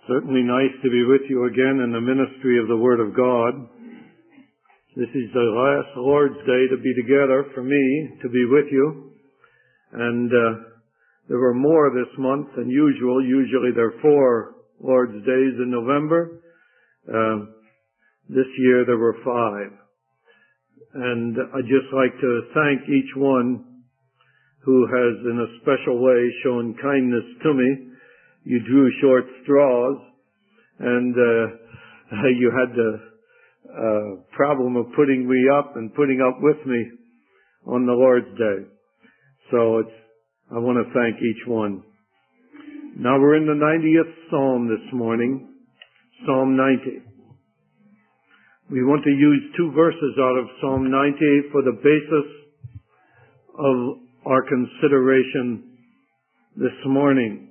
Certainly nice to be with you again in the ministry of the Word of God. This is the last Lord's Day to be together for me, to be with you. And there were more this month than usual. Usually there are 4 Lord's Days in November. This year there were 5. And I'd just like to thank each one who has in a special way shown kindness to me. You drew short straws, and you had the problem of putting me up and putting up with me on the Lord's Day. So I want to thank each one. Now we're in the 90th Psalm this morning, Psalm 90. We want to use 2 verses out of Psalm 90 for the basis of our consideration this morning.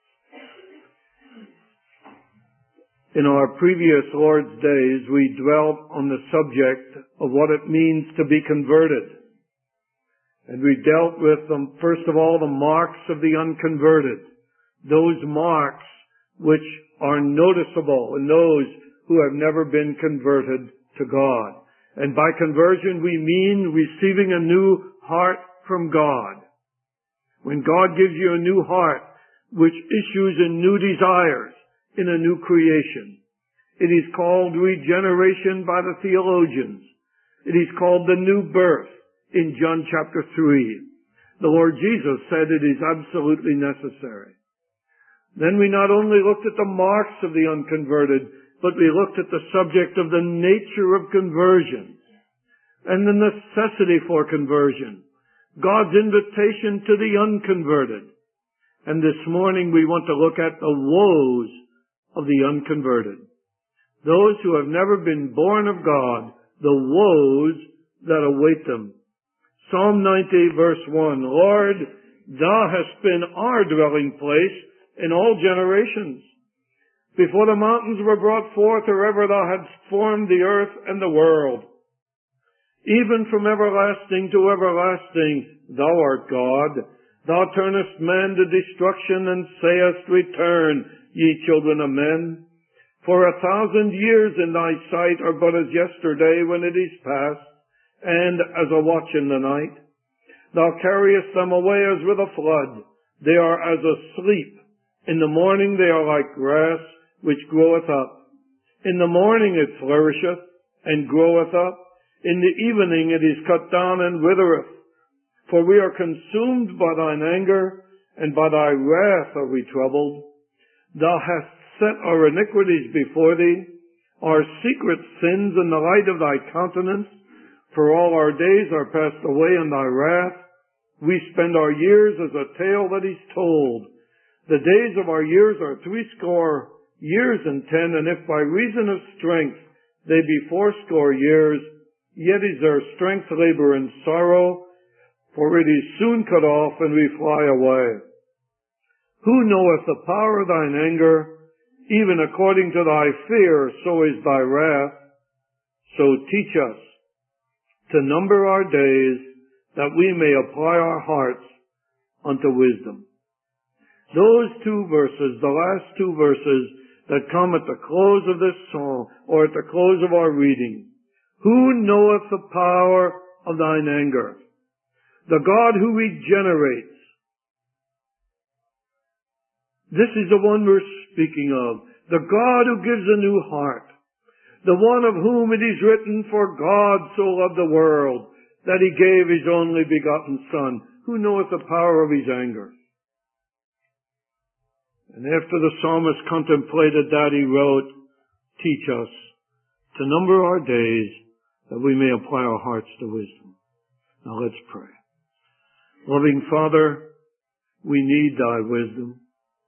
In our previous Lord's Days, we dwelt on the subject of what it means to be converted. And we dealt with them, first of all, the marks of the unconverted. Those marks which are noticeable in those who have never been converted to God. And by conversion, we mean receiving a new heart from God. When God gives you a new heart, which issues in new desires, in a new creation. It is called regeneration by the theologians. It is called the new birth in John chapter 3. The Lord Jesus said it is absolutely necessary. Then we not only looked at the marks of the unconverted, but we looked at the subject of the nature of conversion and the necessity for conversion, God's invitation to the unconverted. And this morning we want to look at the woes of the unconverted. Those who have never been born of God, the woes that await them. Psalm 90 verse 1, Lord, Thou hast been our dwelling place in all generations. Before the mountains were brought forth, or ever Thou hadst formed the earth and the world. Even from everlasting to everlasting, Thou art God. Thou turnest man to destruction and sayest, Return, ye children of men. For 1,000 years in thy sight are but as yesterday when it is past, and as a watch in the night. Thou carriest them away as with a flood. They are as asleep. In the morning they are like grass which groweth up. In the morning it flourisheth and groweth up. In the evening it is cut down and withereth. For we are consumed by thine anger, and by thy wrath are we troubled. Thou hast set our iniquities before thee, our secret sins in the light of thy countenance. For all our days are passed away in thy wrath. We spend our years as a tale that is told. The days of our years are 80 years and 10, and if by reason of strength they be 80 years, yet is their strength labor and sorrow, for it is soon cut off and we fly away. Who knoweth the power of thine anger? Even according to thy fear, so is thy wrath. So teach us to number our days, that we may apply our hearts unto wisdom. Those 2 verses, the last 2 verses that come at the close of this psalm, or at the close of our reading. Who knoweth the power of thine anger? The God who regenerates. This is the one we're speaking of. The God who gives a new heart. The one of whom it is written, For God so loved the world, that he gave his only begotten Son. Who knoweth the power of his anger? And after the psalmist contemplated that, he wrote, Teach us to number our days, that we may apply our hearts to wisdom. Now let's pray. Loving Father, we need thy wisdom.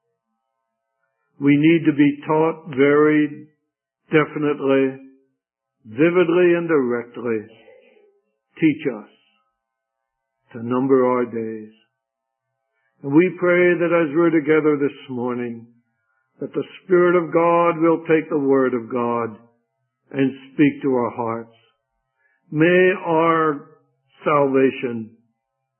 We need to be taught very definitely, vividly and directly. Teach us to number our days. And we pray that as we're together this morning, that the Spirit of God will take the Word of God and speak to our hearts. May our salvation,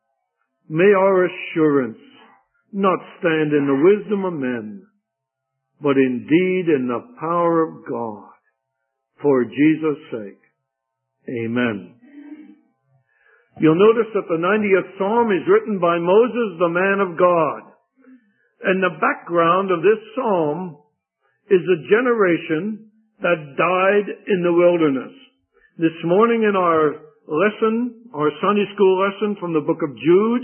may our assurance not stand in the wisdom of men, but indeed in the power of God, for Jesus' sake. Amen. You'll notice that the 90th Psalm is written by Moses, the man of God. And the background of this psalm is a generation that died in the wilderness. This morning in our lesson, our Sunday school lesson from the book of Jude,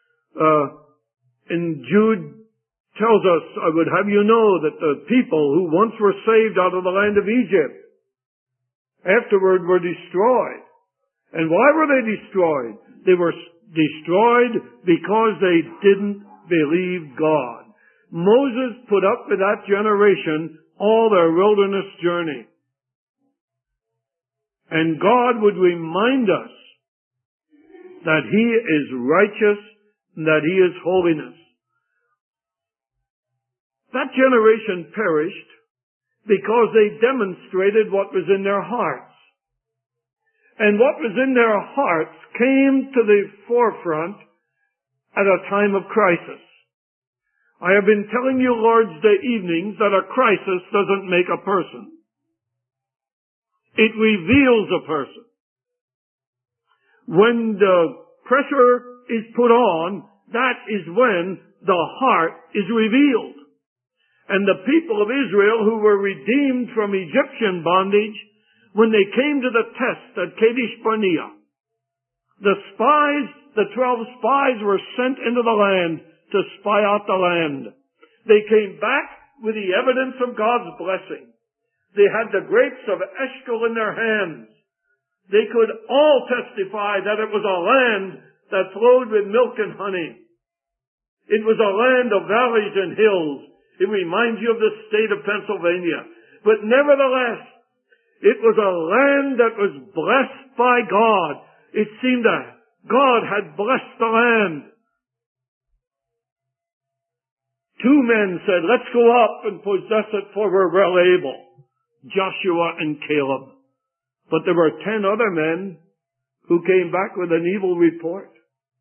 in Jude tells us, I would have you know that the people who once were saved out of the land of Egypt afterward were destroyed. And why were they destroyed? They were destroyed because they didn't believe God. Moses put up with that generation all their wilderness journey. And God would remind us that He is righteous and that He is holiness. That generation perished because they demonstrated what was in their hearts. And what was in their hearts came to the forefront at a time of crisis. I have been telling you Lord's Day evenings that a crisis doesn't make a person. It reveals a person. When the pressure is put on, that is when the heart is revealed. And the people of Israel who were redeemed from Egyptian bondage, when they came to the test at Kadesh Barnea, the 12 spies were sent into the land to spy out the land. They came back with the evidence of God's blessing. They had the grapes of Eshcol in their hands. They could all testify that it was a land that flowed with milk and honey. It was a land of valleys and hills. It reminds you of the state of Pennsylvania. But nevertheless, it was a land that was blessed by God. It seemed that God had blessed the land. 2 men said, let's go up and possess it, for we're well able. Joshua and Caleb. But there were 10 other men who came back with an evil report.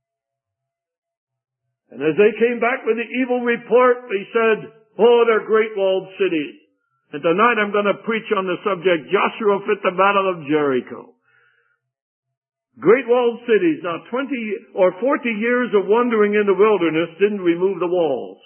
And as they came back with the evil report, they said, oh, they're great walled cities. And tonight I'm going to preach on the subject, Joshua fit the battle of Jericho. Great walled cities. Now 20 or 40 years of wandering in the wilderness didn't remove the walls.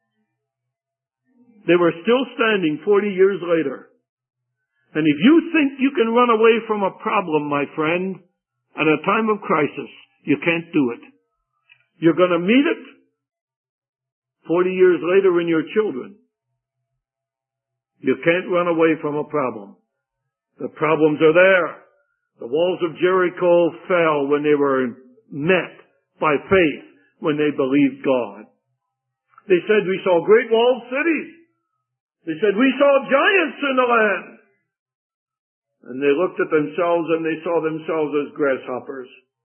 They were still standing 40 years later. And if you think you can run away from a problem, my friend, at a time of crisis, you can't do it. You're going to meet it 40 years later in your children. You can't run away from a problem. The problems are there. The walls of Jericho fell when they were met by faith, when they believed God. They said, we saw great walled cities. They said, we saw giants in the land. And they looked at themselves and they saw themselves as grasshoppers.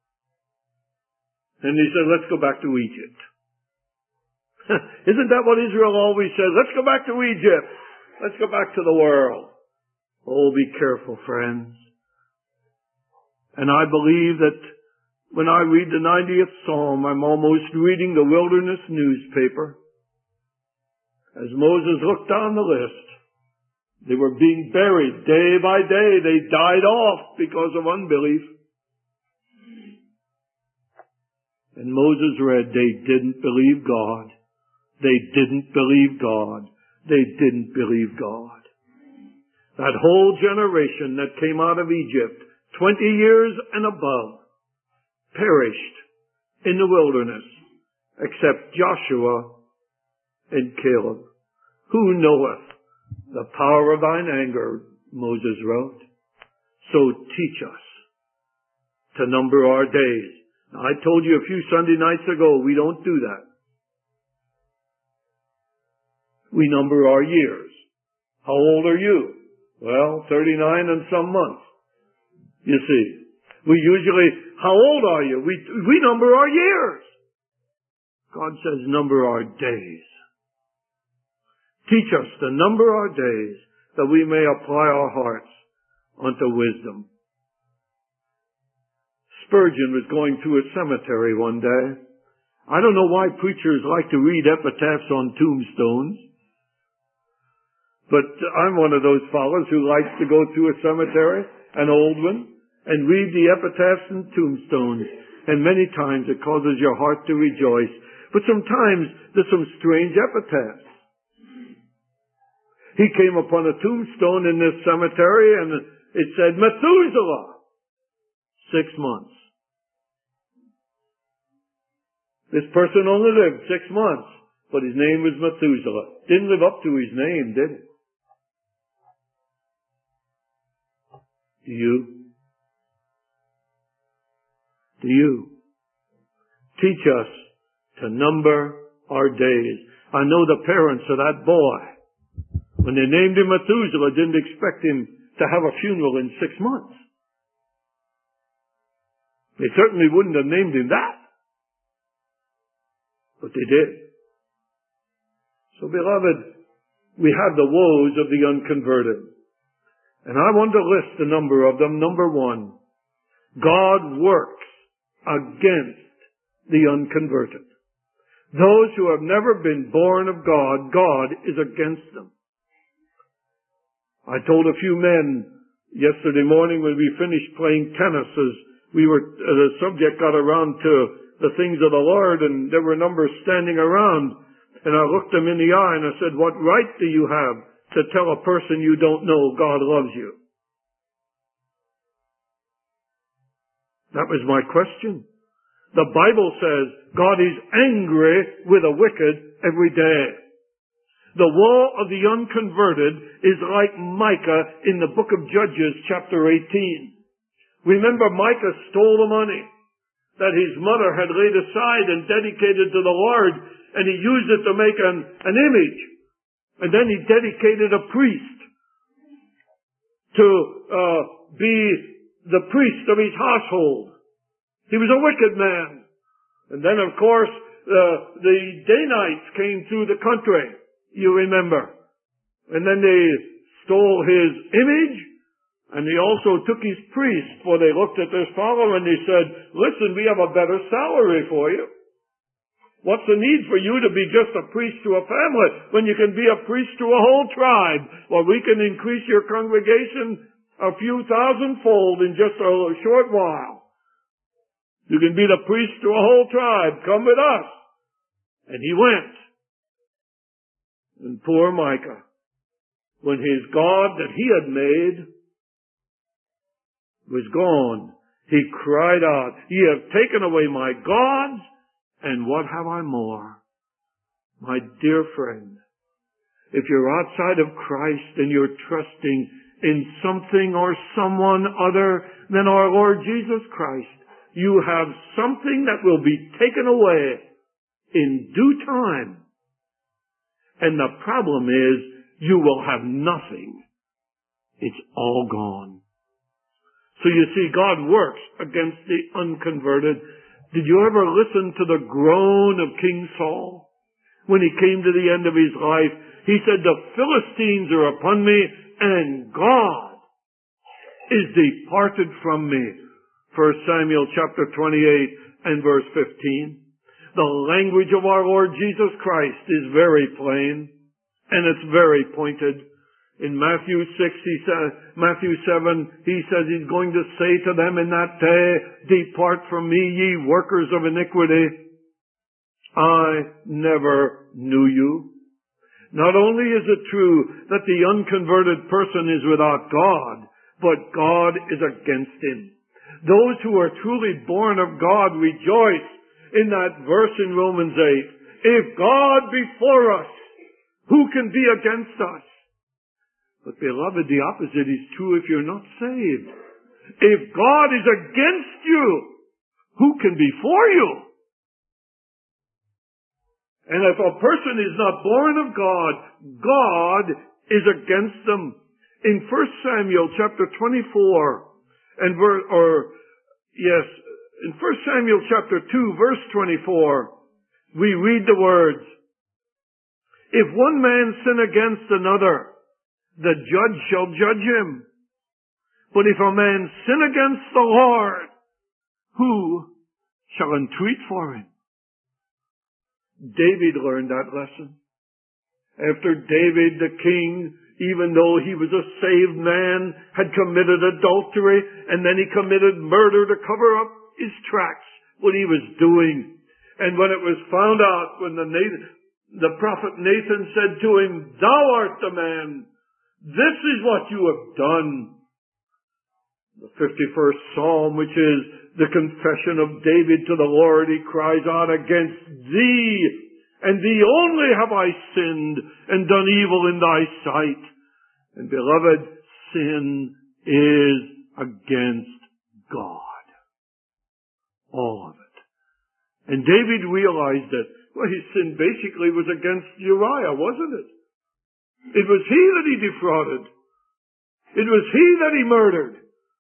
And they said, let's go back to Egypt. Isn't that what Israel always says? Let's go back to Egypt. Let's go back to the world. Oh, be careful, friends. And I believe that when I read the 90th Psalm, I'm almost reading the wilderness newspaper. As Moses looked down the list, they were being buried day by day. They died off because of unbelief. And Moses read, they didn't believe God. They didn't believe God. They didn't believe God. That whole generation that came out of Egypt, 20 years and above, perished in the wilderness, except Joshua and Caleb. Who knoweth the power of thine anger, Moses wrote. So teach us to number our days. Now, I told you a few Sunday nights ago, we don't do that. We number our years. How old are you? Well, 39 and some months. You see, we usually, how old are you? We number our years. God says number our days. Teach us to number our days that we may apply our hearts unto wisdom. Spurgeon was going through a cemetery one day. I don't know why preachers like to read epitaphs on tombstones. But I'm one of those fellows who likes to go to a cemetery, an old one, and read the epitaphs and tombstones. And many times it causes your heart to rejoice. But sometimes there's some strange epitaphs. He came upon a tombstone in this cemetery and it said, Methuselah, 6 months. This person only lived 6 months, but his name was Methuselah. Didn't live up to his name, did he? Do you? Do you? Teach us to number our days. I know the parents of that boy, when they named him Methuselah, didn't expect him to have a funeral in 6 months. They certainly wouldn't have named him that. But they did. So, beloved, we have the woes of the unconverted. And I want to list a number of them. Number one, God works against the unconverted. Those who have never been born of God, God is against them. I told a few men yesterday morning when we finished playing tennis, as the subject got around to the things of the Lord, and there were numbers standing around, and I looked them in the eye and I said, what right do you have to tell a person you don't know God loves you? That was my question. The Bible says God is angry with the wicked every day. The woe of the unconverted is like Micah in the book of Judges chapter 18. Remember, Micah stole the money that his mother had laid aside and dedicated to the Lord, and he used it to make an image. And then he dedicated a priest to be the priest of his household. He was a wicked man. And then, of course, the Danites came through the country, you remember. And then they stole his image, and they also took his priest, for they looked at this fellow and they said, listen, we have a better salary for you. What's the need for you to be just a priest to a family when you can be a priest to a whole tribe? Well, we can increase your congregation a few thousandfold in just a short while. You can be the priest to a whole tribe. Come with us. And he went. And poor Micah, when his God that he had made was gone, he cried out, ye have taken away my gods, and what have I more? My dear friend, if you're outside of Christ and you're trusting in something or someone other than our Lord Jesus Christ, you have something that will be taken away in due time. And the problem is, you will have nothing. It's all gone. So you see, God works against the unconverted. Did you ever listen to the groan of King Saul? When he came to the end of his life, he said, the Philistines are upon me, and God is departed from me. 1 Samuel chapter 28 and verse 15. The language of our Lord Jesus Christ is very plain, and it's very pointed. In Matthew 7, he says he's going to say to them in that day, depart from me, ye workers of iniquity. I never knew you. Not only is it true that the unconverted person is without God, but God is against him. Those who are truly born of God rejoice in that verse in Romans 8. If God be for us, who can be against us? But beloved, the opposite is true if you're not saved. If God is against you, who can be for you? And if a person is not born of God, God is against them. In 1 Samuel chapter 24, in 1 Samuel chapter 2, verse 24, we read the words, if one man sin against another, the judge shall judge him. But if a man sin against the Lord, who shall entreat for him? David learned that lesson. After David the king even though he was a saved man, had committed adultery, and then he committed murder to cover up his tracks, what he was doing. And when it was found out, when the prophet Nathan said to him, "Thou art the man, this is what you have done." The 51st Psalm, which is the confession of David to the Lord, he cries out, "Against thee, and thee only have I sinned, and done evil in thy sight." And beloved, sin is against God. All of it. And David realized that, well, his sin basically was against Uriah, wasn't it? It was he that he defrauded. It was he that he murdered.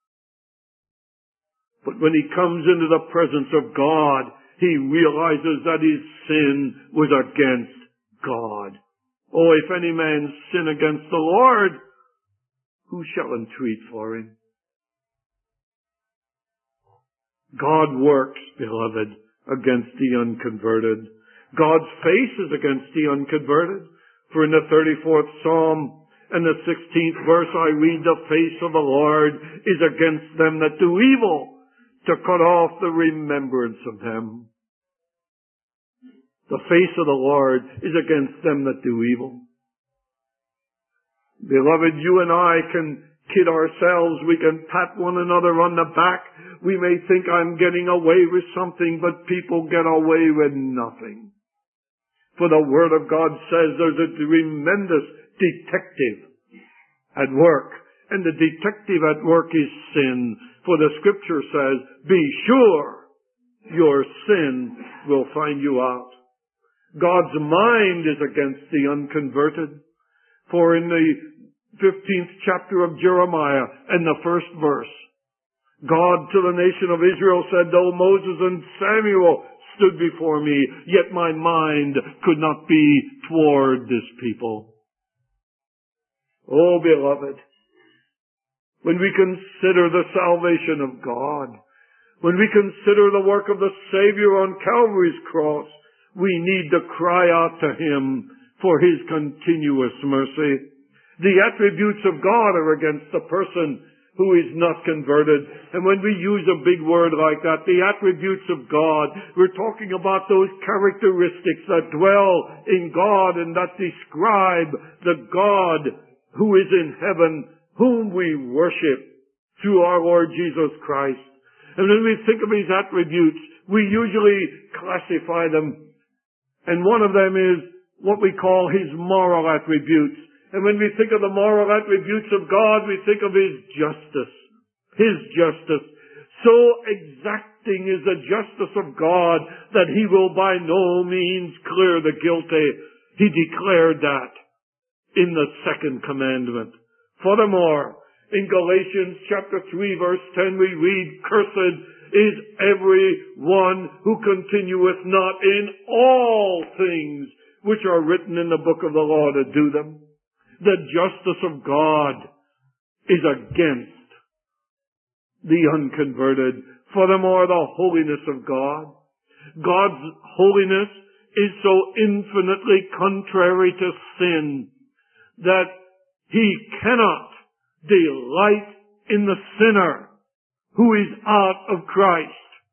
But when he comes into the presence of God, he realizes that his sin was against God. Oh, if any man sin against the Lord, who shall entreat for him? God works, beloved, against the unconverted. God's face is against the unconverted. For in the 34th Psalm and the 16th verse I read, "The face of the Lord is against them that do evil, to cut off the remembrance of them." The face of the Lord is against them that do evil. Beloved, you and I can kid ourselves. We can pat one another on the back. We may think I'm getting away with something, but people get away with nothing. For the Word of God says there's a tremendous detective at work. And the detective at work is sin. For the Scripture says, "Be sure your sin will find you out." God's mind is against the unconverted. For in the 15th chapter of Jeremiah and the 1st verse, God to the nation of Israel said, "Though Moses and Samuel stood before me, yet my mind could not be toward this people." Oh, beloved, when we consider the salvation of God, when we consider the work of the Savior on Calvary's cross, we need to cry out to Him for His continuous mercy. The attributes of God are against the person who is not converted. And when we use a big word like that, the attributes of God, we're talking about those characteristics that dwell in God and that describe the God who is in heaven, whom we worship through our Lord Jesus Christ. And when we think of His attributes, we usually classify them. And one of them is what we call His moral attributes. And when we think of the moral attributes of God, we think of His justice. His justice. So exacting is the justice of God that He will by no means clear the guilty. He declared that in the second commandment. Furthermore, in Galatians chapter 3 verse 10 we read, "Cursed is every one who continueth not in all things which are written in the book of the law to do them." The justice of God is against the unconverted. Furthermore, the holiness of God. God's holiness is so infinitely contrary to sin that He cannot delight in the sinner who is out of Christ.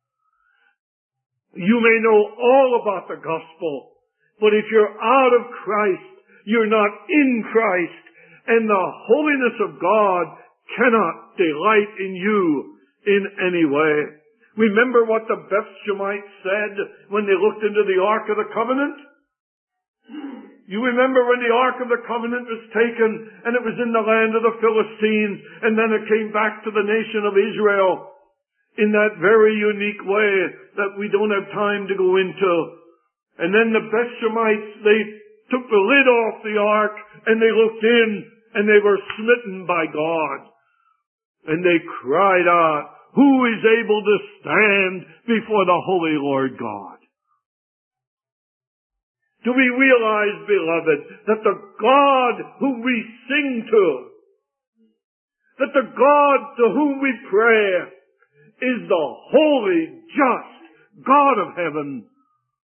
You may know all about the gospel, but if you're out of Christ, you're not in Christ, and the holiness of God cannot delight in you in any way. Remember what the Beth Shemites said when they looked into the Ark of the Covenant? You remember when the Ark of the Covenant was taken, and it was in the land of the Philistines, and then it came back to the nation of Israel in that very unique way that we don't have time to go into. And then the Beth Shemites, they took the lid off the ark, and they looked in, and they were smitten by God. And they cried out, "Who is able to stand before the Holy Lord God?" Do we realize, beloved, that the God whom we sing to, that the God to whom we pray, is the holy, just God of heaven,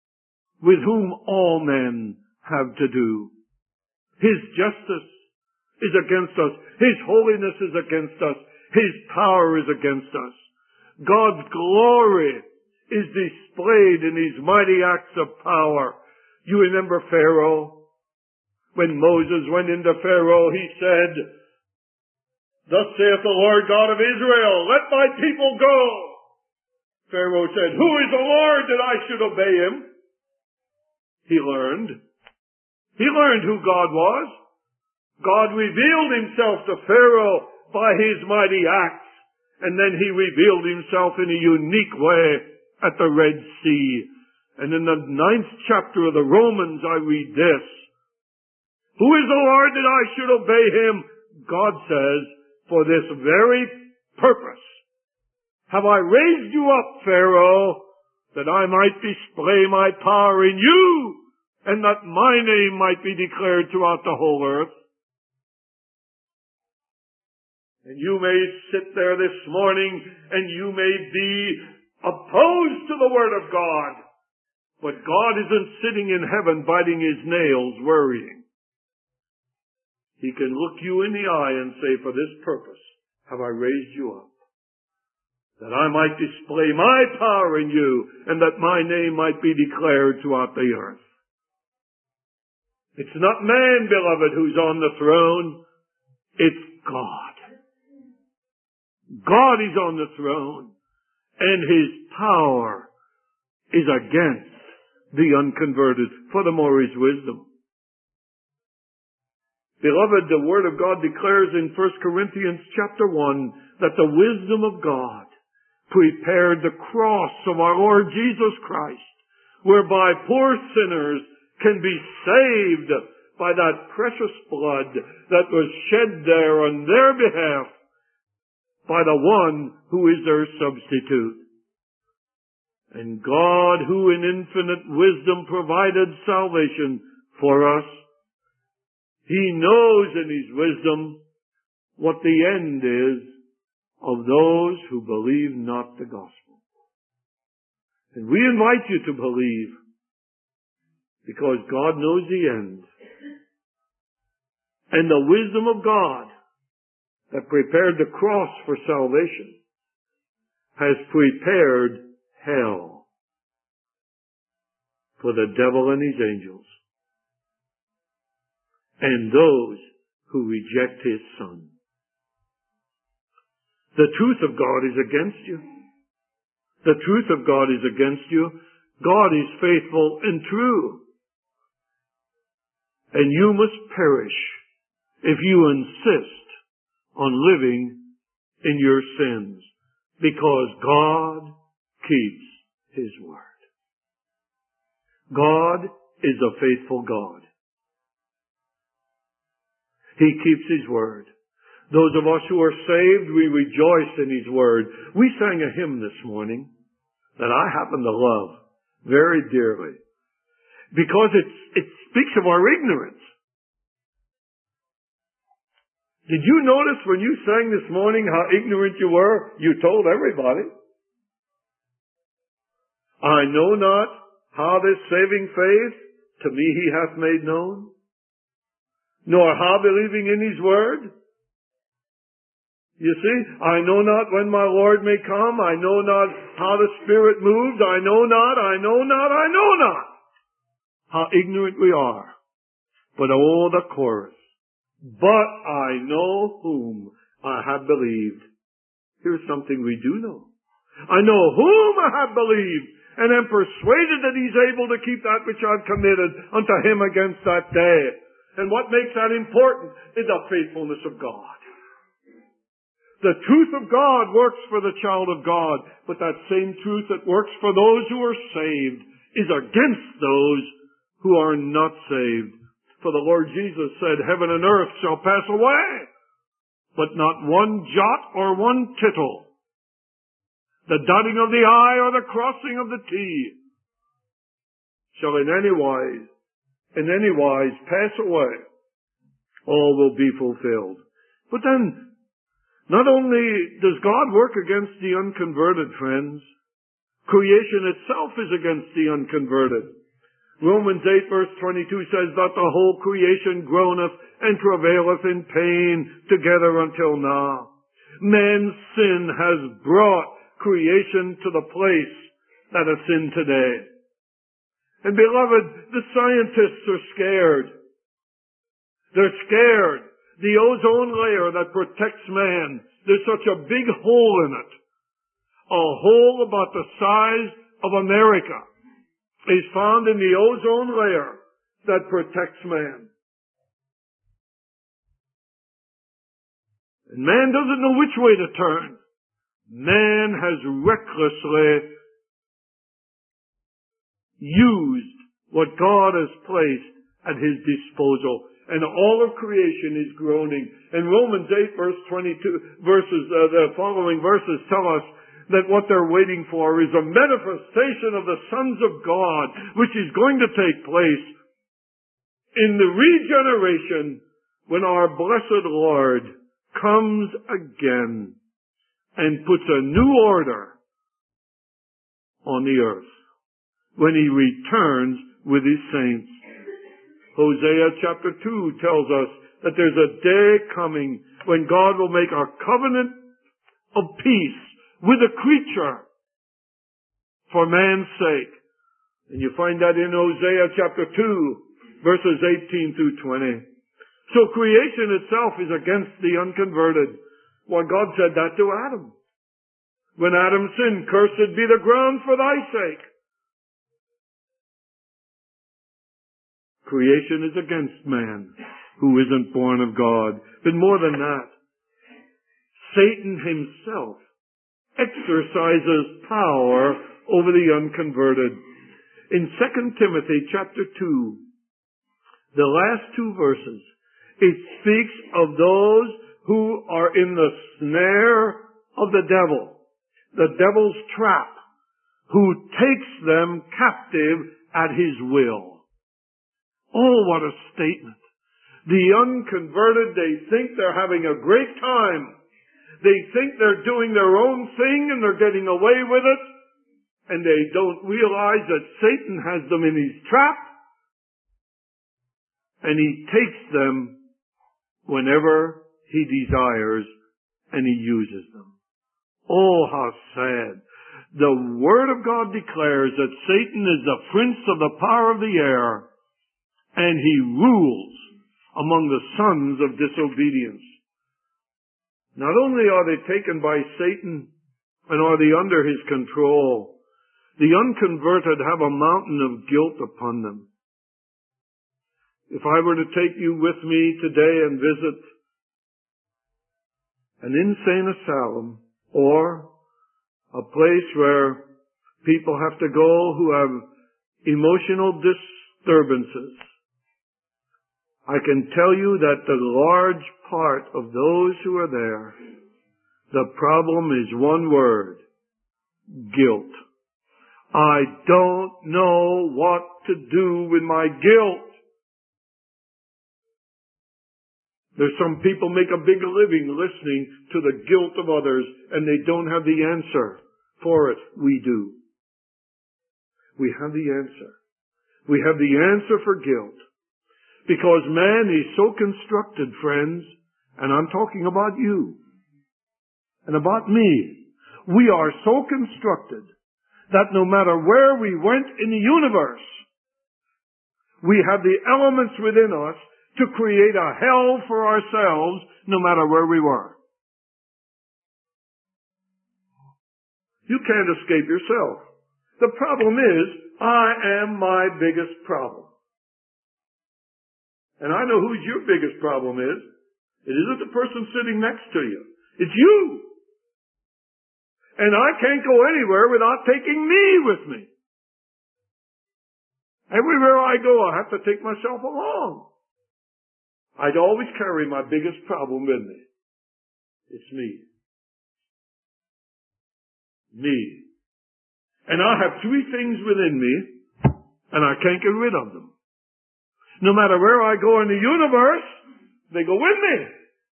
with whom all men have to do? His justice is against us. His holiness is against us. His power is against us. God's glory is displayed in His mighty acts of power. You remember Pharaoh? When Moses went into Pharaoh, he said, "Thus saith the Lord God of Israel, let my people go." Pharaoh said, "Who is the Lord that I should obey Him?" He learned. He learned who God was. God revealed Himself to Pharaoh by His mighty acts, and then He revealed Himself in a unique way at the Red Sea. And in the 9th chapter of the Romans, I read this. Who is the Lord that I should obey Him? God says, for this very purpose have I raised you up, Pharaoh, that I might display my power in you, and that my name might be declared throughout the whole earth. And you may sit there this morning, and you may be opposed to the Word of God, but God isn't sitting in heaven biting His nails, worrying. He can look you in the eye and say, for this purpose have I raised you up, that I might display my power in you, and that my name might be declared throughout the earth. It's not man, beloved, who's on the throne. It's God. God is on the throne, and His power is against the unconverted. Furthermore, His wisdom. Beloved, the Word of God declares in 1 Corinthians chapter 1 that the wisdom of God prepared the cross of our Lord Jesus Christ, whereby poor sinners can be saved by that precious blood that was shed there on their behalf by the one who is their substitute. And God, who in infinite wisdom provided salvation for us, He knows in His wisdom what the end is of those who believe not the gospel. And we invite you to believe, because God knows the end. And the wisdom of God that prepared the cross for salvation has prepared hell for the devil and his angels and those who reject His Son. The truth of God is against you. The truth of God is against you. God is faithful and true. And you must perish if you insist on living in your sins, because God keeps His word. God is a faithful God. He keeps His word. Those of us who are saved, we rejoice in His word. We sang a hymn this morning that I happen to love very dearly, because it speaks of our ignorance. Did you notice when you sang this morning how ignorant you were? You told everybody. I know not how this saving faith to me He hath made known, nor how believing in His word. You see, I know not when my Lord may come. I know not how the Spirit moves. I know not. How ignorant we are. But oh, the chorus. But I know whom I have believed. Here's something we do know. I know whom I have believed, and am persuaded that He's able to keep that which I've committed unto Him against that day. And what makes that important is the faithfulness of God. The truth of God works for the child of God, but that same truth that works for those who are saved is against those who are not saved. For the Lord Jesus said, heaven and earth shall pass away, but not one jot or one tittle, the dotting of the I or the crossing of the T, shall in any wise pass away. All will be fulfilled. But then, not only does God work against the unconverted, friends, creation itself is against the unconverted. Romans 8 verse 22 says that the whole creation groaneth and travaileth in pain together until now. Man's sin has brought creation to the place that it's in today. And beloved, the scientists are scared. They're scared. The ozone layer that protects man, there's such a big hole in it. A hole about the size of America is found in the ozone layer that protects man. And man doesn't know which way to turn. Man has recklessly used what God has placed at his disposal. And all of creation is groaning. And Romans 8 verse 22 the following verses tell us that what they're waiting for is a manifestation of the sons of God, which is going to take place in the regeneration when our blessed Lord comes again and puts a new order on the earth when he returns with his saints. Hosea chapter 2 tells us that there's a day coming when God will make a covenant of peace with a creature for man's sake. And you find that in Hosea chapter 2, verses 18 through 20. So creation itself is against the unconverted. Well, God said that to Adam. When Adam sinned, cursed be the ground for thy sake. Creation is against man who isn't born of God. But more than that, Satan himself exercises power over the unconverted. In 2 Timothy chapter 2, the last two verses, it speaks of those who are in the snare of the devil's trap, who takes them captive at his will. Oh, what a statement. The unconverted, they think they're having a great time. They think they're doing their own thing and they're getting away with it. And they don't realize that Satan has them in his trap. And he takes them whenever he desires and he uses them. Oh, how sad. The Word of God declares that Satan is the prince of the power of the air, and he rules among the sons of disobedience. Not only are they taken by Satan and are they under his control, the unconverted have a mountain of guilt upon them. If I were to take you with me today and visit an insane asylum or a place where people have to go who have emotional disturbances, I can tell you that the large part of those who are there, the problem is one word: guilt. I don't know what to do with my guilt. There's some people make a big living listening to the guilt of others, and they don't have the answer for it. We do. We have the answer. We have the answer for guilt. Because man is so constructed, friends, and I'm talking about you and about me. We are so constructed that no matter where we went in the universe, we have the elements within us to create a hell for ourselves no matter where we were. You can't escape yourself. The problem is, I am my biggest problem. And I know whose your biggest problem is. It isn't the person sitting next to you. It's you. And I can't go anywhere without taking me with me. Everywhere I go, I have to take myself along. I'd always carry my biggest problem with me. It's me. Me. And I have three things within me, and I can't get rid of them. No matter where I go in the universe, they go with me.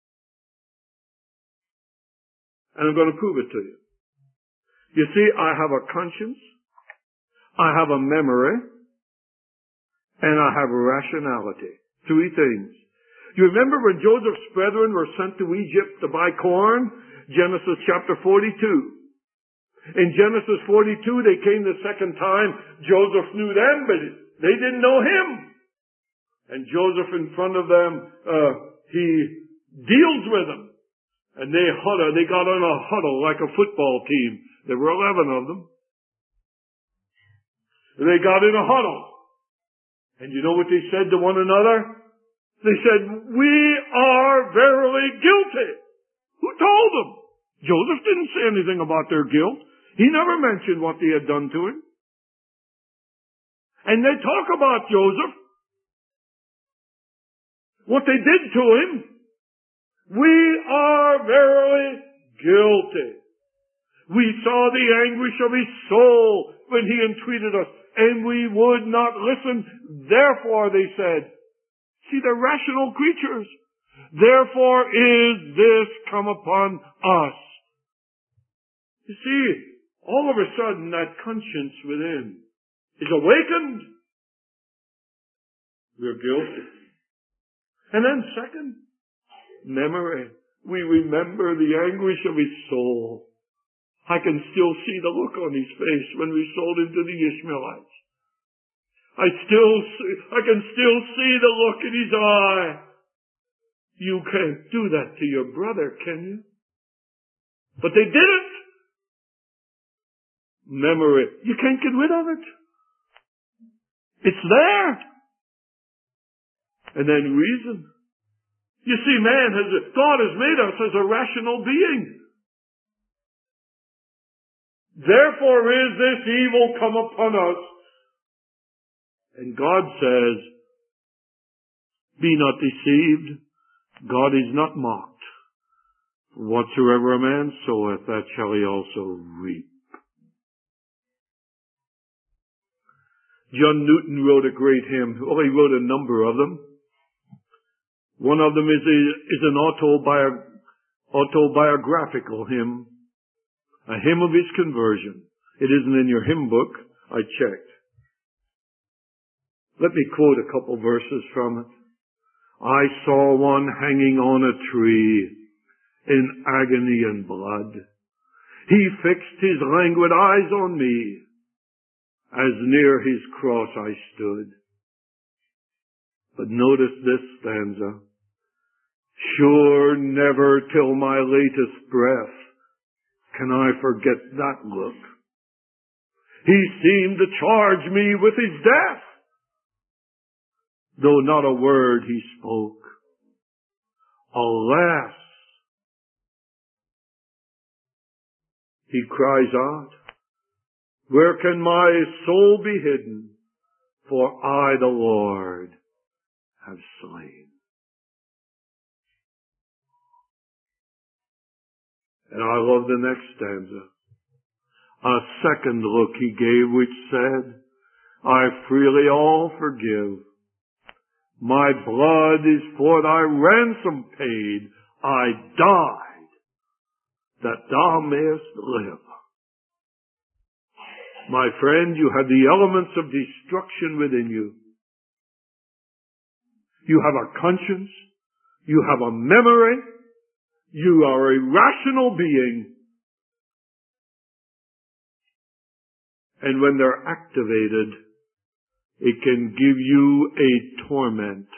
And I'm going to prove it to you. You see, I have a conscience. I have a memory. and I have rationality. Three things. You remember when Joseph's brethren were sent to Egypt to buy corn? Genesis chapter 42. In Genesis 42, they came the second time. Joseph knew them, but they didn't know him. And Joseph in front of them, he deals with them. And they got on a huddle like a football team. There were 11 of them. And they got in a huddle. And you know what they said to one another? They said, "We are verily guilty." Who told them? Joseph didn't say anything about their guilt. He never mentioned what they had done to him. And they talk about Joseph, what they did to him. "We are verily guilty. We saw the anguish of his soul when he entreated us, and we would not listen. Therefore," they said, see, they're rational creatures. "Therefore is this come upon us." You see, all of a sudden that conscience within is awakened. We're guilty. And then second, memory. We remember the anguish of his soul. I can still see the look on his face when we sold him to the Ishmaelites. I can still see the look in his eye. You can't do that to your brother, can you? But they did it. Memory. You can't get rid of it. It's there. And then reason. You see, God has made us as a rational being. "Therefore is this evil come upon us." And God says, "Be not deceived. God is not mocked. Whatsoever a man soweth, that shall he also reap." John Newton wrote a great hymn. Well, he wrote a number of them. One of them is an autobiographical hymn, a hymn of his conversion. It isn't in your hymn book. I checked. Let me quote a couple verses from it. "I saw one hanging on a tree in agony and blood. He fixed his languid eyes on me. As near his cross I stood." But notice this stanza. "Sure never till my latest breath can I forget that look. He seemed to charge me with his death, though not a word he spoke. Alas," he cries out, "where can my soul be hidden? For I, the Lord, have slain." And I love the next stanza. "A second look he gave, which said, I freely all forgive. My blood is for thy ransom paid. I died that thou mayest live." My friend, you have the elements of destruction within you. You have a conscience. You have a memory. You are a rational being. And when they're activated, it can give you a torment.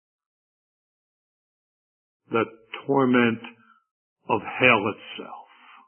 The torment of hell itself.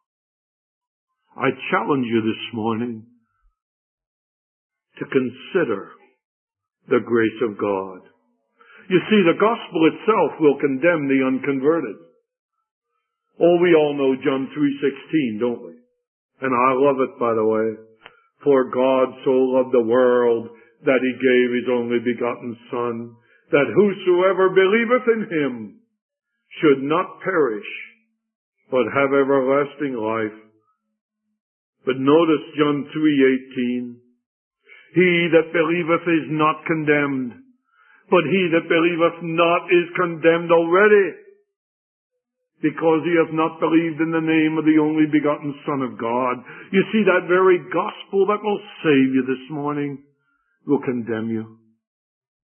I challenge you this morning to consider the grace of God. You see, the gospel itself will condemn the unconverted. Oh, we all know John 3:16, don't we? And I love it, by the way. "For God so loved the world that he gave his only begotten Son, that whosoever believeth in him should not perish, but have everlasting life." But notice John 3:18. "He that believeth is not condemned, but he that believeth not is condemned already, because he hath not believed in the name of the only begotten Son of God." You see, that very gospel that will save you this morning will condemn you.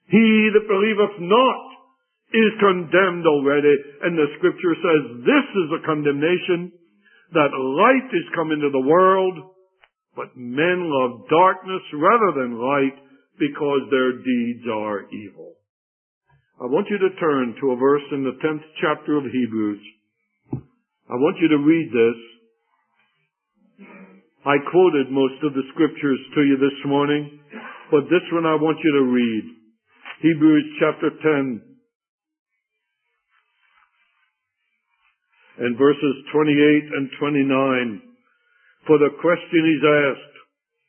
He that believeth not is condemned already. And the scripture says this is a condemnation, that light is come into the world, but men love darkness rather than light, because their deeds are evil. I want you to turn to a verse in the 10th chapter of Hebrews. I want you to read this. I quoted most of the scriptures to you this morning, but this one I want you to read. Hebrews chapter 10 and verses 28 and 29. For the question is asked,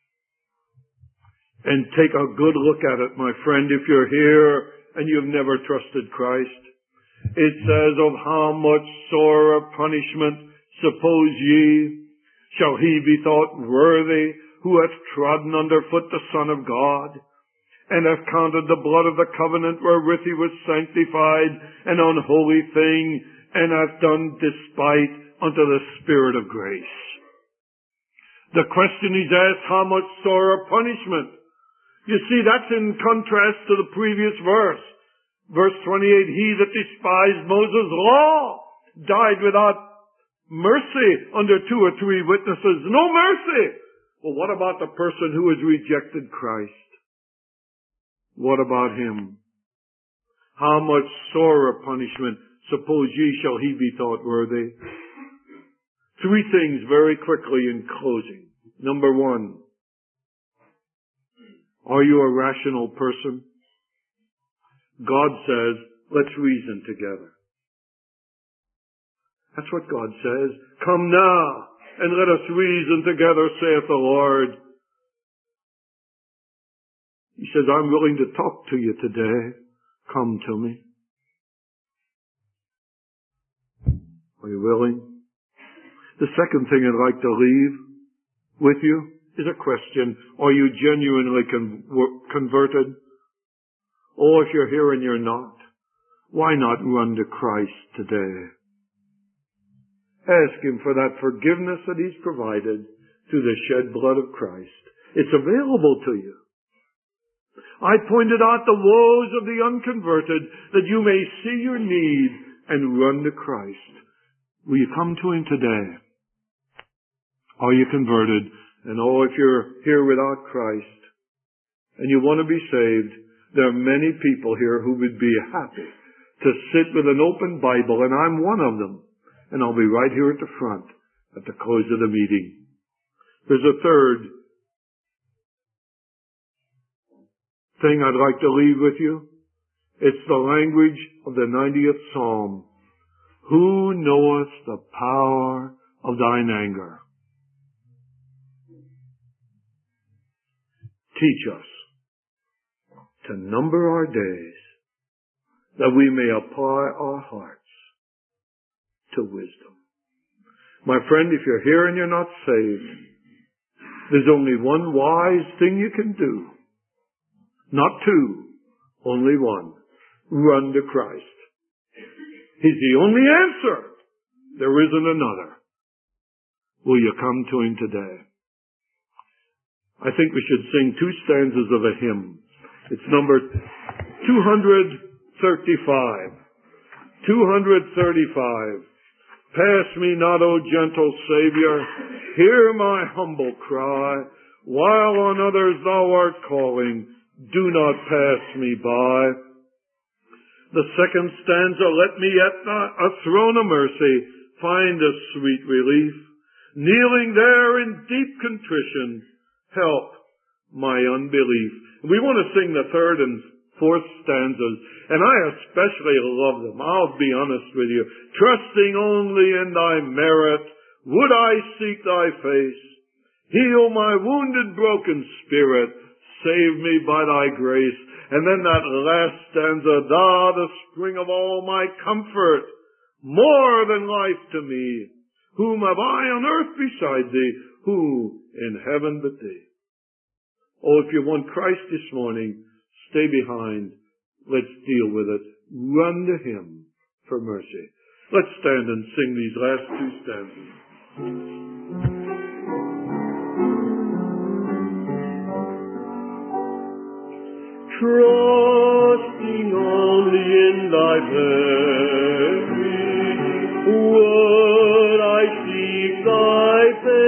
and take a good look at it, my friend, if you're here and you've never trusted Christ. It says, of how much sorer punishment, suppose ye, shall he be thought worthy, who hath trodden under foot the Son of God, and hath counted the blood of the covenant wherewith he was sanctified an unholy thing, and hath done despite unto the Spirit of grace. The question is asked, how much sorer punishment? You see, that's in contrast to the previous verse. Verse 28, he that despised Moses' law died without mercy under 2 or 3 witnesses. No mercy! Well, what about the person who has rejected Christ? What about him? How much sorer punishment, suppose ye, shall he be thought worthy? 3 things very quickly in closing. Number 1, are you a rational person? God says, let's reason together. That's what God says. Come now, and let us reason together, saith the Lord. He says, I'm willing to talk to you today. Come to me. Are you willing? The second thing I'd like to leave with you is a question. Are you genuinely converted? Or if you're here and you're not, why not run to Christ today? Ask Him for that forgiveness that He's provided through the shed blood of Christ. It's available to you. I pointed out the woes of the unconverted, that you may see your need and run to Christ. Will you come to Him today? Are you converted? And if you're here without Christ and you want to be saved, there are many people here who would be happy to sit with an open Bible, and I'm one of them. And I'll be right here at the front at the close of the meeting. There's a third thing I'd like to leave with you. It's the language of the 90th Psalm. Who knoweth the power of thine anger? Teach us to number our days, that we may apply our hearts to wisdom. My friend, if you're here and you're not saved, there's only one wise thing you can do. Not 2, only one. Run to Christ. He's the only answer. There isn't another. Will you come to Him today? I think we should sing 2 stanzas of a hymn. It's number 235. 235. Pass me not, O gentle Savior, hear my humble cry. While on others thou art calling, do not pass me by. The second stanza, let me at a throne of mercy find a sweet relief. Kneeling there in deep contrition, help my unbelief. We want to sing the 3rd and 4th stanzas, and I especially love them. I'll be honest with you. Trusting only in thy merit, would I seek thy face. Heal my wounded, broken spirit. Save me by thy grace. And then that last stanza, thou the spring of all my comfort, more than life to me. Whom have I on earth beside thee? Who in heaven but thee? Oh, if you want Christ this morning, stay behind. Let's deal with it. Run to Him for mercy. Let's stand and sing these last 2 stanzas. Trust in thy mercy would I seek thy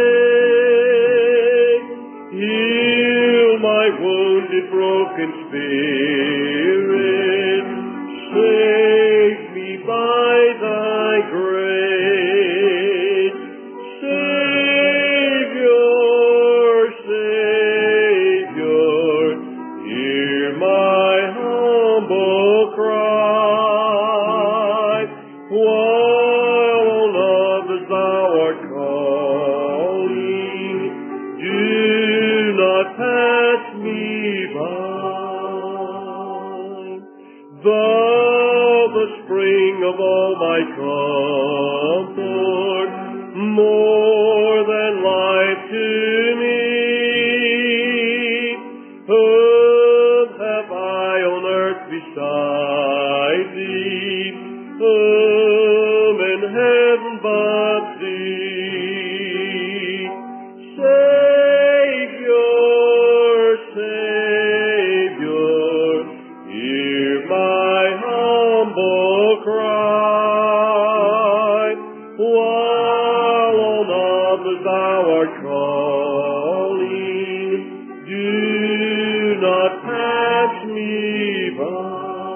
face. Heal my wounded, broken spirit. Save me by thy grace. Savior, Savior, hear my humble cry. While, O love, as thou art calling, do not pass me by. Thou, the spring of all my comfort, more than life to me. Whom have I on earth beside thee? Whom in heaven but thee? Savior, Savior, hear my humble cry. While on others thou art calling, do not pass me by.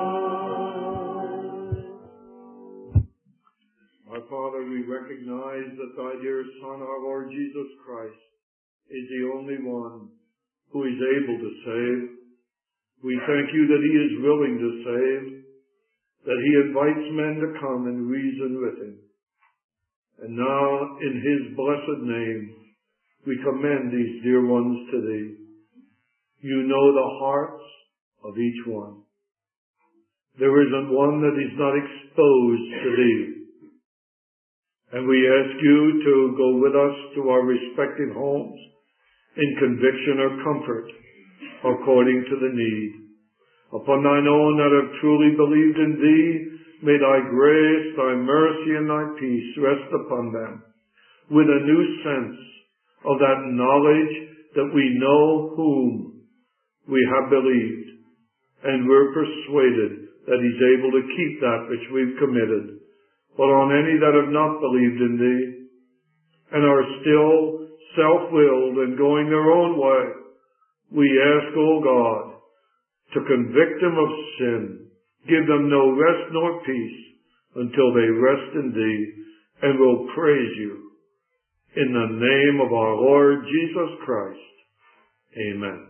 Our Father, we recognize that thy dear Son, our Lord Jesus Christ, is the only one who is able to save. We thank you that he is willing to save, that he invites men to come and reason with him. And now, in his blessed name, we commend these dear ones to thee. You know the hearts of each one. There isn't one that is not exposed to thee. And we ask you to go with us to our respective homes in conviction or comfort according to the need. Upon thine own that have truly believed in thee, may thy grace, thy mercy, and thy peace rest upon them with a new sense of that knowledge that we know whom we have believed, and we're persuaded that he's able to keep that which we've committed. But on any that have not believed in thee, and are still self-willed and going their own way, we ask, O God, to convict them of sin, give them no rest nor peace until they rest in thee, and will praise you. In the name of our Lord Jesus Christ. Amen.